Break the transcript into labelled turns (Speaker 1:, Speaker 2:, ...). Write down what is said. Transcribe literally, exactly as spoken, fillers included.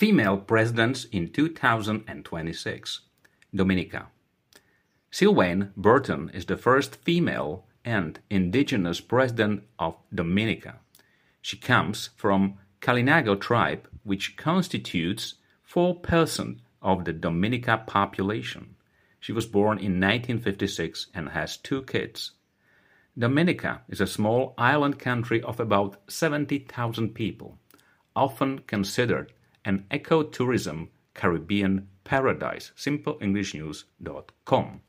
Speaker 1: Female presidents in two thousand twenty-six. Dominica. Sylvain Burton is the first female and indigenous president of Dominica. She comes from Kalinago tribe, which constitutes four percent of the Dominica population. She was born in nineteen fifty-six and has two kids. Dominica is a small island country of about seventy thousand people, often considered an ecotourism Caribbean paradise. simple english news dot com